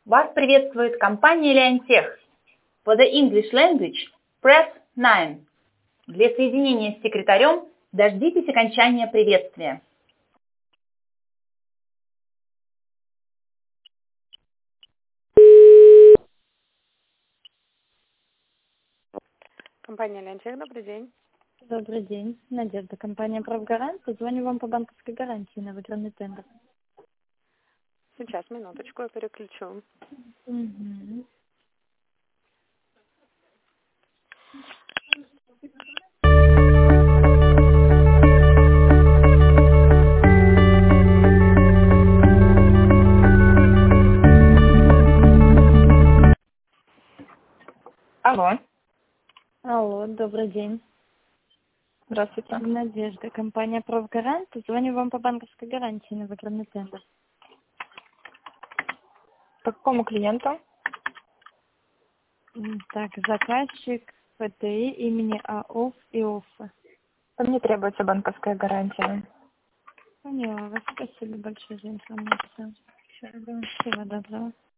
Вас приветствует компания Leonteq. For the English language, press 9. Для соединения с секретарем дождитесь окончания приветствия. Компания Leonteq, добрый день. Добрый день. Надежда, компания «Правгарант». Звоню вам по банковской гарантии на выигранный тендер. Сейчас, минуточку, я переключу. Угу. Алло, Алло, добрый день. здравствуйте. Надежда, компания «Правгарант». Звоню вам по банковской гарантии на выигранный тендер. По какому клиенту? Так, заказчик ПТИ имени АОФ и ОФА. Мне требуется банковская гарантия. Поняла вас. Спасибо большое за информацию. Всего доброго.